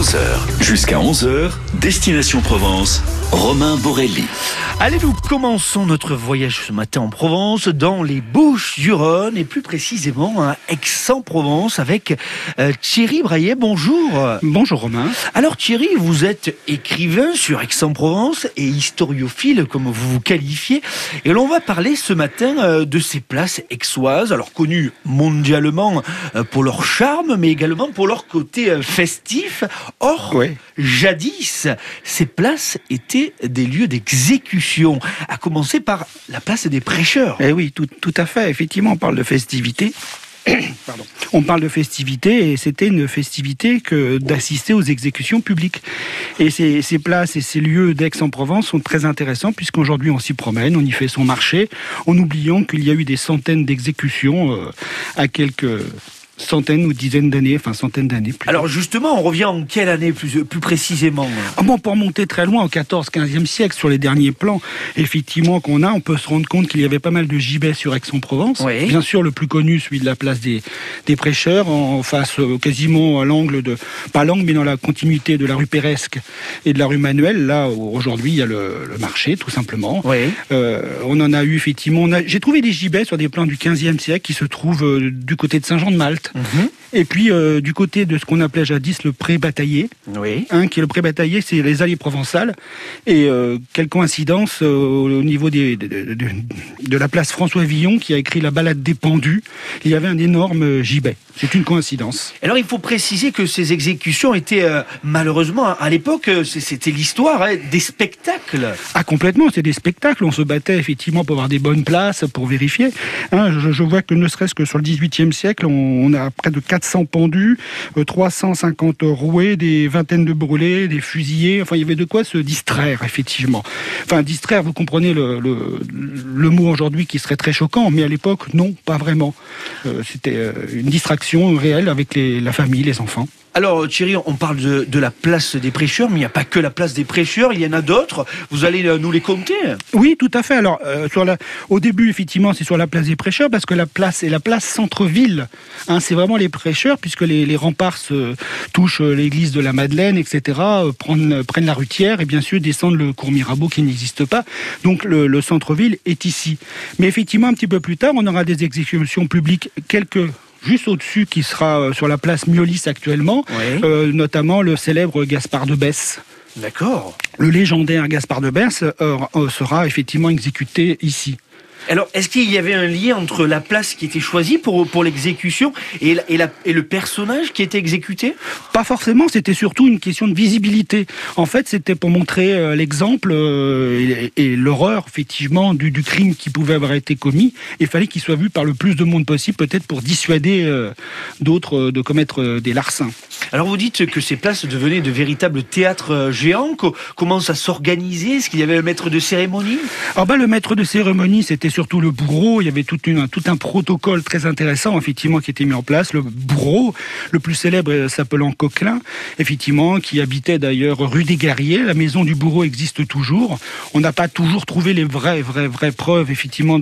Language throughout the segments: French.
11h. Jusqu'à 11h, Destination Provence, Romain Borelli. Allez, nous commençons notre voyage ce matin en Provence, dans les Bouches-du-Rhône, et plus précisément à Aix-en-Provence, avec Thierry Braillet. Bonjour. Bonjour Romain. Alors Thierry, vous êtes écrivain sur Aix-en-Provence et historiophile, comme vous vous qualifiez. Et l'on va parler ce matin de ces places aixoises, alors connues mondialement pour leur charme, mais également pour leur côté festif. Or, jadis, ces places étaient des lieux d'exécution, à commencer par la place des prêcheurs. Eh oui, tout à fait. Effectivement, on parle de festivité. Pardon. On parle de festivité et c'était une festivité que d'assister aux exécutions publiques. Et ces places et ces lieux d'Aix-en-Provence sont très intéressants puisqu'aujourd'hui on s'y promène, on y fait son marché, en oubliant qu'il y a eu des centaines d'exécutions à quelques centaines ou dizaines d'années, enfin centaines d'années. Alors justement, on revient en quelle année plus précisément? On peut remonter très loin, au 14-15e siècle, sur les derniers plans, effectivement, on peut se rendre compte qu'il y avait pas mal de gibets sur Aix-en-Provence. Oui. Bien sûr, le plus connu, celui de la place des prêcheurs, en face, quasiment à l'angle pas l'angle, mais dans la continuité de la rue Péresque et de la rue Manuel. Là, aujourd'hui, il y a le marché, tout simplement. Oui. On en a eu, effectivement, j'ai trouvé des gibets sur des plans du 15e siècle qui se trouvent du côté de Saint-Jean-de-Malte. Et puis du côté de ce qu'on appelait jadis le pré-bataillé, qui est le pré-bataillé, c'est les allées provençales. Et quelle coïncidence au niveau de la place François Villon, qui a écrit la Ballade des pendus, il y avait un énorme gibet. C'est une coïncidence. Alors il faut préciser que ces exécutions étaient malheureusement à l'époque, c'était l'histoire des spectacles. Ah complètement, c'est des spectacles. On se battait effectivement pour avoir des bonnes places, pour vérifier. Je vois que ne serait-ce que sur le 18e siècle, on a près de 400 pendus, 350 roués, des vingtaines de brûlés, des fusillés. Enfin, il y avait de quoi se distraire, effectivement. Enfin, distraire, vous comprenez le mot aujourd'hui qui serait très choquant, mais à l'époque, non, pas vraiment. C'était une distraction réelle avec la famille, les enfants. Alors Thierry, on parle de la place des prêcheurs, mais il n'y a pas que la place des prêcheurs, il y en a d'autres. Vous allez nous les compter? Oui, tout à fait. Alors, au début, effectivement, c'est sur la place des prêcheurs, parce que la place est la place centre-ville. C'est vraiment les prêcheurs, puisque les remparts touchent l'église de la Madeleine, etc., prennent la rue Thiers, et bien sûr descendent le cours Mirabeau qui n'existe pas. Donc le centre-ville est ici. Mais effectivement, un petit peu plus tard, on aura des exécutions publiques, juste au-dessus, qui sera sur la place Miolis actuellement, notamment le célèbre Gaspard de Besse. D'accord. Le légendaire Gaspard de Besse sera effectivement exécuté ici. Alors, est-ce qu'il y avait un lien entre la place qui était choisie pour l'exécution et le personnage qui était exécuté? Pas forcément, c'était surtout une question de visibilité. En fait, c'était pour montrer l'exemple et l'horreur, effectivement, du crime qui pouvait avoir été commis. Il fallait qu'il soit vu par le plus de monde possible, peut-être pour dissuader d'autres de commettre des larcins. Alors, vous dites que ces places devenaient de véritables théâtres géants. Comment ça s'organisait? Est-ce qu'il y avait un maître de cérémonie? Le maître de cérémonie, c'était surtout le bourreau. Il y avait tout un protocole très intéressant, effectivement, qui était mis en place. Le bourreau, le plus célèbre s'appelant Coquelin, effectivement, qui habitait d'ailleurs rue des Guerriers. La maison du bourreau existe toujours. On n'a pas toujours trouvé les vraies preuves, effectivement,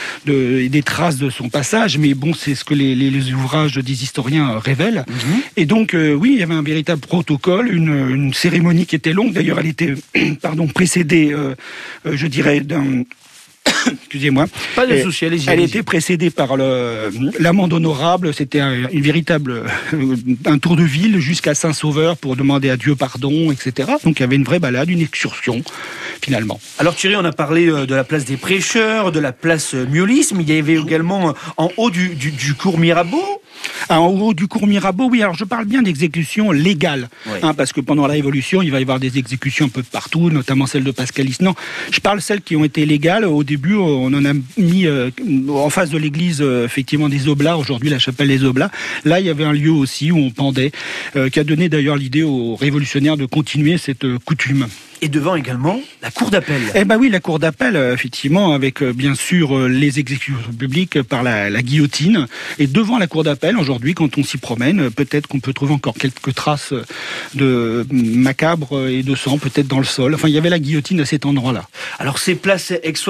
des traces de son passage, mais bon, c'est ce que les ouvrages des historiens révèlent. Et donc, oui, il y avait un véritable protocole, une cérémonie qui était longue. D'ailleurs, elle était précédée, je dirais, d'un... Excusez-moi. Pas de souci, allez-y. Elle était précédée par l'amende honorable. C'était un tour de ville jusqu'à Saint-Sauveur pour demander à Dieu pardon, etc. Donc il y avait une vraie balade, une excursion, finalement. Alors Thierry, on a parlé de la place des prêcheurs, de la place Miolis, mais il y avait également en haut du cours Mirabeau. En haut du cours Mirabeau, oui. Alors je parle bien d'exécutions légales, parce que pendant la Révolution, il va y avoir des exécutions un peu partout, notamment celle de Pascalis. Non, je parle de celles qui ont été légales. Au début, on en a mis en face de l'église, effectivement, des Oblats. Aujourd'hui, la chapelle des Oblats. Là, il y avait un lieu aussi où on pendait, qui a donné d'ailleurs l'idée aux révolutionnaires de continuer cette coutume. Et devant également la cour d'appel. Oui, la cour d'appel, effectivement, avec bien sûr les exécutions publiques par la guillotine. Et devant la cour d'appel, aujourd'hui, quand on s'y promène, peut-être qu'on peut trouver encore quelques traces de macabre et de sang, peut-être dans le sol. Enfin, il y avait la guillotine à cet endroit-là. Alors, ces places aixoises, effectivement,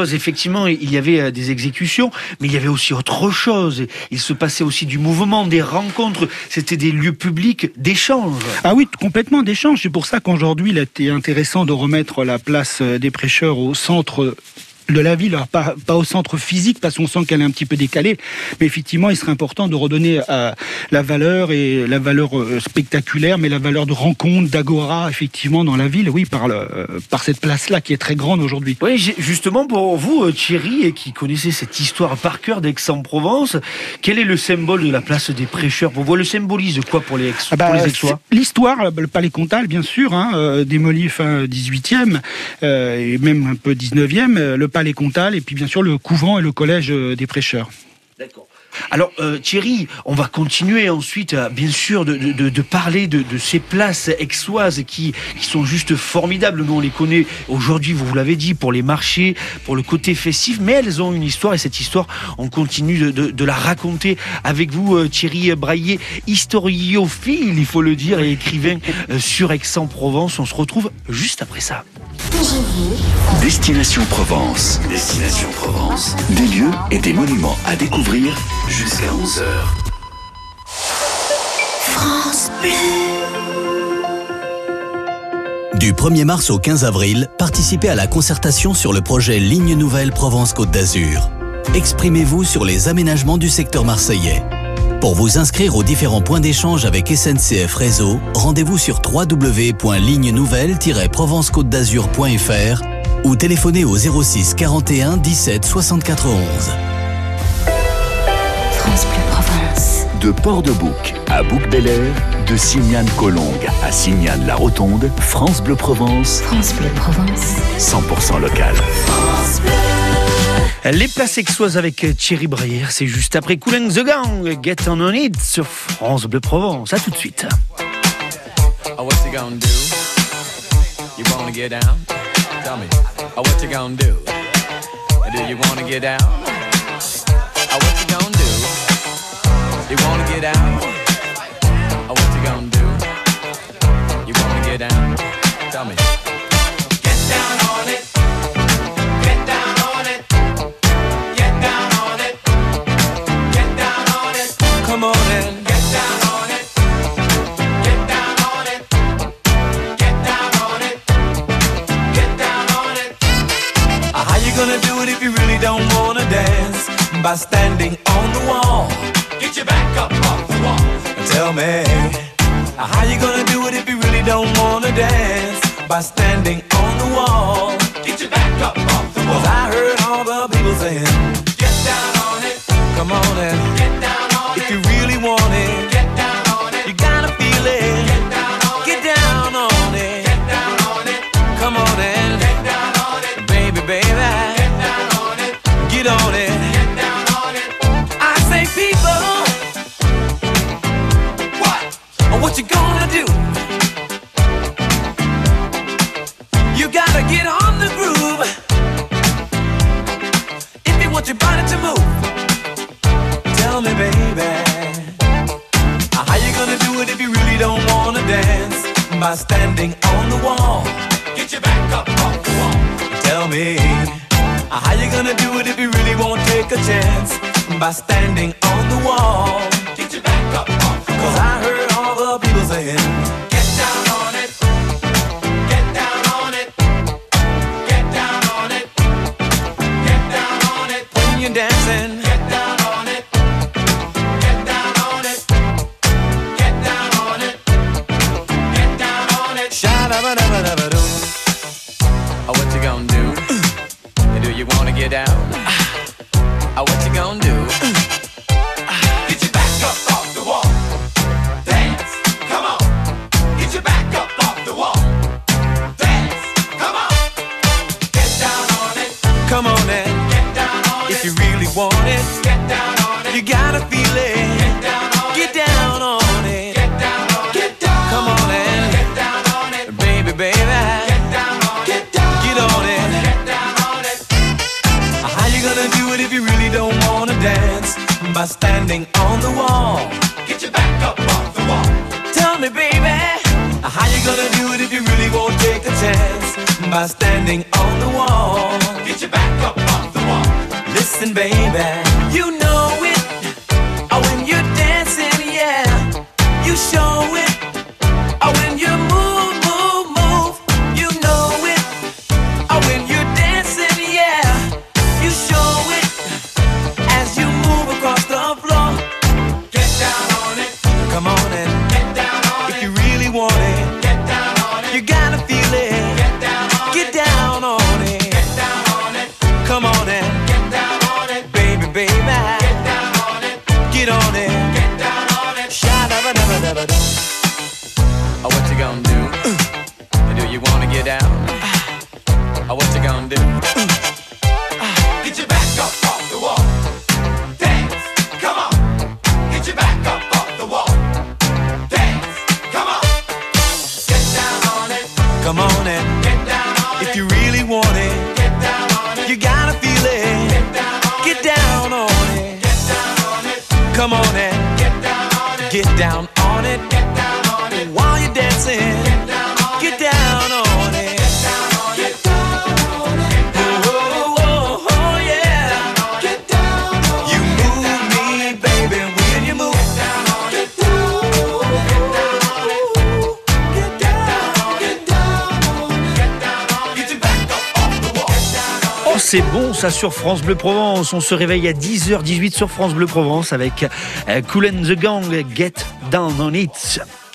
effectivement, il y avait des exécutions, mais il y avait aussi autre chose. Il se passait aussi du mouvement, des rencontres. C'était des lieux publics d'échange. Ah oui, complètement d'échange. C'est pour ça qu'aujourd'hui, il a été intéressant de remettre la place des prêcheurs au centre de la ville, alors pas au centre physique, parce qu'on sent qu'elle est un petit peu décalée, mais effectivement, il serait important de redonner la valeur spectaculaire, mais la valeur de rencontre, d'agora, effectivement, dans la ville, oui, par cette place-là, qui est très grande aujourd'hui. Oui, justement, pour vous, Thierry, qui connaissez cette histoire par cœur d'Aix-en-Provence, quel est le symbole de la place des prêcheurs? Pour vous, le symbolise quoi pour les Aixois? L'histoire, le palais comtal, bien sûr, démoli fin 18e, et même un peu 19e, le palais comtal, et puis bien sûr le couvent et le collège des prêcheurs. D'accord. Alors Thierry, on va continuer ensuite bien sûr de parler de ces places aixoises qui sont juste formidables. Nous on les connaît aujourd'hui, vous l'avez dit, pour les marchés, pour le côté festif, mais elles ont une histoire, et cette histoire on continue de la raconter avec vous, Thierry Braillet, historiophile il faut le dire, et écrivain sur Aix-en-Provence. On se retrouve juste après ça. Destination Provence. Destination Provence. Des lieux et des monuments à découvrir jusqu'à 11h. France Bleu. Du 1er mars au 15 avril, participez à la concertation sur le projet Ligne Nouvelle Provence-Côte d'Azur. Exprimez-vous sur les aménagements du secteur marseillais. Pour vous inscrire aux différents points d'échange avec SNCF Réseau, rendez-vous sur www.lignenouvelle-provence-côte-d'azur.fr ou téléphonez au 06 41 17 64 11. France Bleu Provence. De Port-de-Bouc à Bouc-Bel-Air, de Signane-Collongue à Signane-la-Rotonde, France Bleu Provence. France Bleu Provence. 100% local. France Bleu. Les places aixoises avec Thierry Braillet, c'est juste après Kool and the Gang, Get On It sur France Bleu Provence. À tout de suite. Oh, what you gonna do? You wanna get down? Tell me. Oh, what you gonna do? Do you wanna get down? Oh, what you gonna do? You wanna get down? Oh, what you gonna do? You wanna get down? Tell me. Get down on it. Get down on it. Get down on it. Get down on it. Come on and get down on it. Get down on it. Get down on it. Get down on it. How you gonna do it if you really don't wanna dance? By standing on the wall. Get your back up off the wall. Tell me, how you gonna do it if you really don't wanna dance? By standing on the wall. Get your back up off the wall. 'Cause I heard all the people saying, get down on it. Come on and get down on it. If you really want it, get down on it. You gotta feel it. Get down on it. Get down on it. Get down on it. Come on and get down on it. Baby, baby. Get down on it. Get on it. Get down on it. I say people, what you gonna do? You gotta get on the groove if you want your body to move. Tell me, baby, how you gonna do it if you really don't wanna dance? By standing on the wall. Get your back up off the wall. Tell me, how you gonna do it if you really won't take a chance? By standing on the wall. Get your back up off the wall. 'Cause I heard all the people saying, get down on it. Get down on it. Get down on it. Get down on it. When you're dancing, get down on it. Get down on it. Get down on it. Get down on it. Sha-da-ba-da-ba-da-ba-doo. Oh, what you gonna do? Do you wanna get down? Oh, what you gonna do? Get your back up off the wall. Dance, come on. Get your back up off the wall. Dance, come on. Get down on it. Come on and get down on it. If you really want it, get down on it. You gotta feel it. Get down on it. Get down on it. Get down on it. Get down. Come on and get down on it. Baby, baby. Get down on it. Get down. Get on it. Get down on it. How you gonna do it if you really don't wanna dance? By standing on the wall. Get your back up off the wall. Tell me, baby, how you gonna do it if you really won't take a chance? By standing on the wall. Get your back up off the wall. listen, baby, you know it. Oh, when you're dancing, yeah, you show it. Oh, when you move, move, move, you know it. Oh, when you're dancing, yeah, you show it. As you move across the floor, get down on it. Come on and get down on it. If you really want it, get down on it. You gotta feel it. Get down on it. Get down on it. Get down on it. Come on and get down on it, baby, baby. Get down on it. Get on it. Get down on it. Sha-da-ba-da-ba-da-ba-da. Oh, what you gonna do? Do you wanna get down? Oh, what you gonna do? Get your back up off the wall. Dance, come on. Get your back up off the wall. Dance, come on. Get down on it. Come on and get down on it. If you really want it, get down on it. You gotta feel it. Get down on it. Get down on it. Get down on it. Come on and get down on it. Get down on it. Get down on it. While you're dancing, get down on it. Get down on it. Get down on it. Get down on it. Oh, oh, oh, yeah. Get down on it. You move me, baby, when you move. Get down on it. Get down on it. Get down on it. Get down on it. Get down on it. Get your back up off the wall. Get down on it. Oh, c'est bon ça sur France Bleu Provence. On se réveille à 10h18 sur France Bleu Provence avec Kool and the Gang, Get Down on It.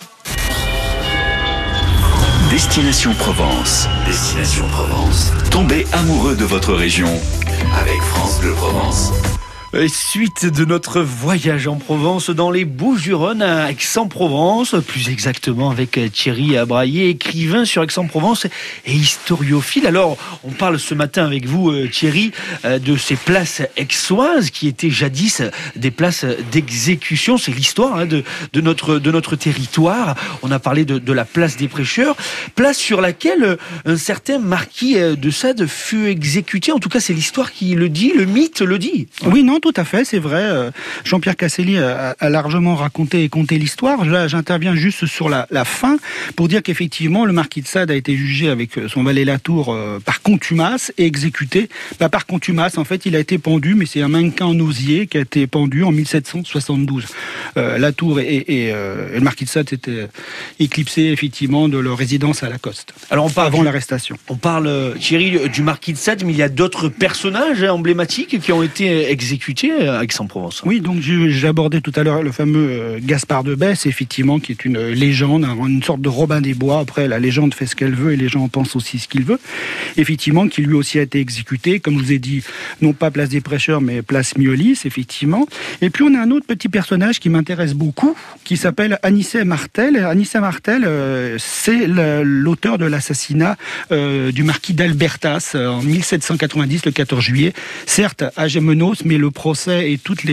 Destination Provence. Destination Provence. Tombez amoureux de votre région avec France Bleu Provence. Suite de notre voyage en Provence dans les Bouches-du-Rhône à Aix-en-Provence, plus exactement avec Thierry Abraillé, écrivain sur Aix-en-Provence et historiophile. Alors, on parle ce matin avec vous, Thierry, de ces places aixoises qui étaient jadis des places d'exécution. C'est l'histoire de notre territoire. On a parlé de la place des Prêcheurs, place sur laquelle un certain marquis de Sade fut exécuté. En tout cas, c'est l'histoire qui le dit, le mythe le dit. Oui, non, tout à fait, c'est vrai. Jean-Pierre Casselli a largement raconté et conté l'histoire. Là, j'interviens juste sur la fin pour dire qu'effectivement, le marquis de Sade a été jugé avec son valet Latour par contumace et exécuté. Par contumace, en fait, il a été pendu, mais c'est un mannequin en osier qui a été pendu en 1772. Latour et le marquis de Sade s'étaient éclipsés, effectivement, de leur résidence à Lacoste. Alors, on parle avant l'arrestation. On parle, Thierry, du marquis de Sade, mais il y a d'autres personnages emblématiques qui ont été exécutés à Aix-en-Provence. Oui, donc j'ai abordé tout à l'heure le fameux Gaspard de Besse, effectivement, qui est une légende, une sorte de Robin des Bois. Après, la légende fait ce qu'elle veut et les gens en pensent aussi ce qu'ils veulent. Effectivement, qui lui aussi a été exécuté, comme je vous ai dit, non pas place des Prêcheurs, mais place Miolis, effectivement. Et puis on a un autre petit personnage qui m'intéresse beaucoup, qui s'appelle Anicet Martel. Anicet Martel, c'est l'auteur de l'assassinat du marquis d'Albertas en 1790, le 14 juillet. Certes, à Gémenos, mais le procès et toute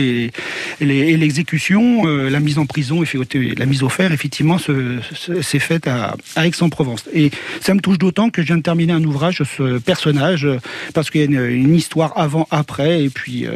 l'exécution, la mise en prison, la mise au fer, effectivement, s'est faite à Aix-en-Provence. Et ça me touche d'autant que je viens de terminer un ouvrage sur ce personnage, parce qu'il y a une histoire avant-après, et puis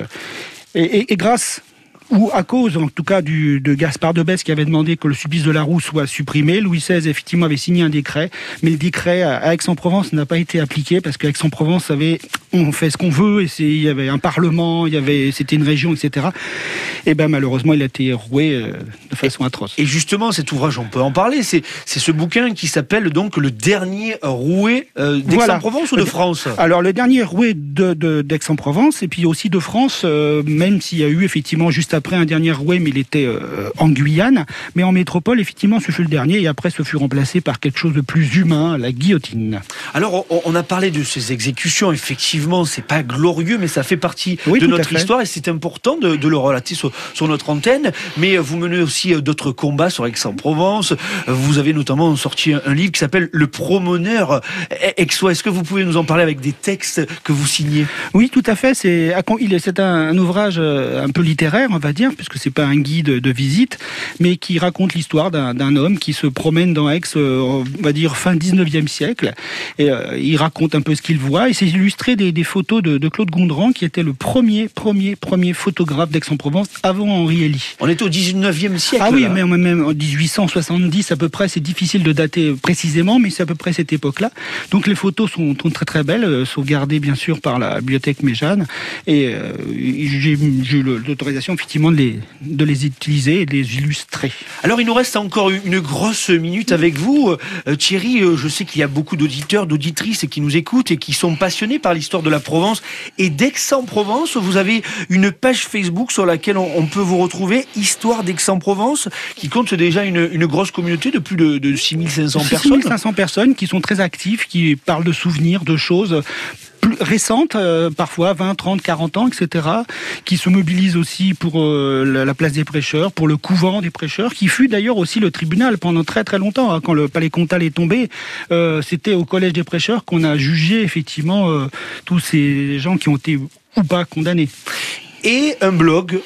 et grâce ou à cause, en tout cas, de Gaspard de Besse qui avait demandé que le supplice de la roue soit supprimé. Louis XVI, effectivement, avait signé un décret, mais le décret à Aix-en-Provence n'a pas été appliqué parce qu'à Aix-en-Provence, on fait ce qu'on veut, et il y avait un parlement, c'était une région, etc. Et malheureusement, il a été roué de façon atroce. Et justement, cet ouvrage, on peut en parler, c'est ce bouquin qui s'appelle donc Le dernier roué d'Aix-en-Provence ou de France. Alors, le dernier roué d'Aix-en-Provence, et puis aussi de France, même s'il y a eu effectivement juste après un dernier roué, mais il était en Guyane. Mais en métropole, effectivement, ce fut le dernier, et après, ce fut remplacé par quelque chose de plus humain, la guillotine. Alors, on a parlé de ces exécutions, effectivement, c'est pas glorieux, mais ça fait partie de notre histoire, et c'est important de le relater sur notre antenne. Mais vous menez aussi d'autres combats sur Aix-en-Provence. Vous avez notamment sorti un livre qui s'appelle Le Promeneur aixois. Est-ce que vous pouvez nous en parler avec des textes que vous signez ? Oui, tout à fait. C'est un ouvrage un peu littéraire, on va pas dire, puisque c'est pas un guide de visite, mais qui raconte l'histoire d'un homme qui se promène dans Aix, on va dire fin 19e siècle. Et il raconte un peu ce qu'il voit, et c'est illustré des photos de Claude Gondran, qui était le premier photographe d'Aix-en-Provence avant Henri Elie. On est au 19e siècle. Ah oui, là. mais même en 1870 à peu près, c'est difficile de dater précisément, mais c'est à peu près cette époque-là. Donc les photos sont très très belles, sauvegardées bien sûr par la bibliothèque Méjeanne, et j'ai eu l'autorisation effectivement de les utiliser et de les illustrer. Alors il nous reste encore une grosse minute avec vous. Thierry, je sais qu'il y a beaucoup d'auditeurs, d'auditrices qui nous écoutent et qui sont passionnés par l'histoire de la Provence et d'Aix-en-Provence. Vous avez une page Facebook sur laquelle on peut vous retrouver, Histoire d'Aix-en-Provence, qui compte déjà une grosse communauté de plus de 6500 personnes. 6500 personnes qui sont très actives, qui parlent de souvenirs, de choses plus récentes, parfois 20, 30, 40 ans, etc., qui se mobilisent aussi pour la place des prêcheurs, pour le couvent des prêcheurs, qui fut d'ailleurs aussi le tribunal pendant très très longtemps. Hein, quand le palais comtal est tombé, c'était au collège des prêcheurs qu'on a jugé effectivement tous ces gens qui ont été ou pas condamnés. Et un blog,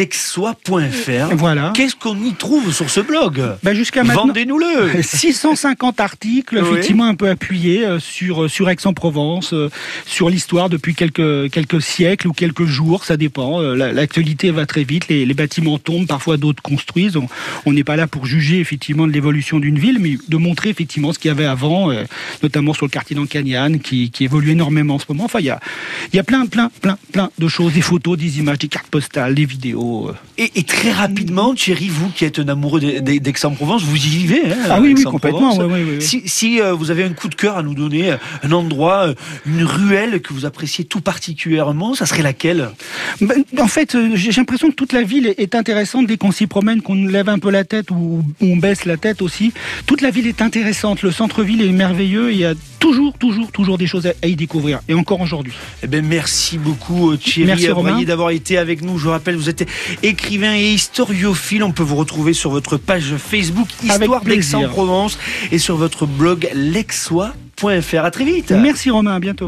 leixois.fr. Voilà. Qu'est-ce qu'on y trouve sur ce blog ? Jusqu'à maintenant, vendez-nous-le. 650 articles, effectivement un peu appuyés sur Aix-en-Provence, sur l'histoire depuis quelques siècles ou quelques jours, ça dépend. L'actualité va très vite, les bâtiments tombent, parfois d'autres construisent. On n'est pas là pour juger effectivement de l'évolution d'une ville, mais de montrer effectivement ce qu'il y avait avant, notamment sur le quartier d'Ancagnane, qui évolue énormément en ce moment. Enfin, il y a plein de choses, des photos, des images, des cartes postales, des vidéos. Et très rapidement, Thierry, vous qui êtes un amoureux d'Aix-en-Provence, vous y vivez. Hein, ah oui, complètement. Oui. Si vous avez un coup de cœur à nous donner, un endroit, une ruelle que vous appréciez tout particulièrement, ça serait laquelle ? En fait, j'ai l'impression que toute la ville est intéressante dès qu'on s'y promène, qu'on lève un peu la tête ou on baisse la tête aussi. Toute la ville est intéressante, le centre-ville est merveilleux, il y a toujours des choses à y découvrir, et encore aujourd'hui. Eh bien, merci beaucoup Thierry Aboyer d'avoir été avec nous. Je rappelle, vous êtes écrivain et historiophile. On peut vous retrouver sur votre page Facebook Histoire d'Aix-en-Provence et sur votre blog leixois.fr. À très vite. Merci Romain, à bientôt.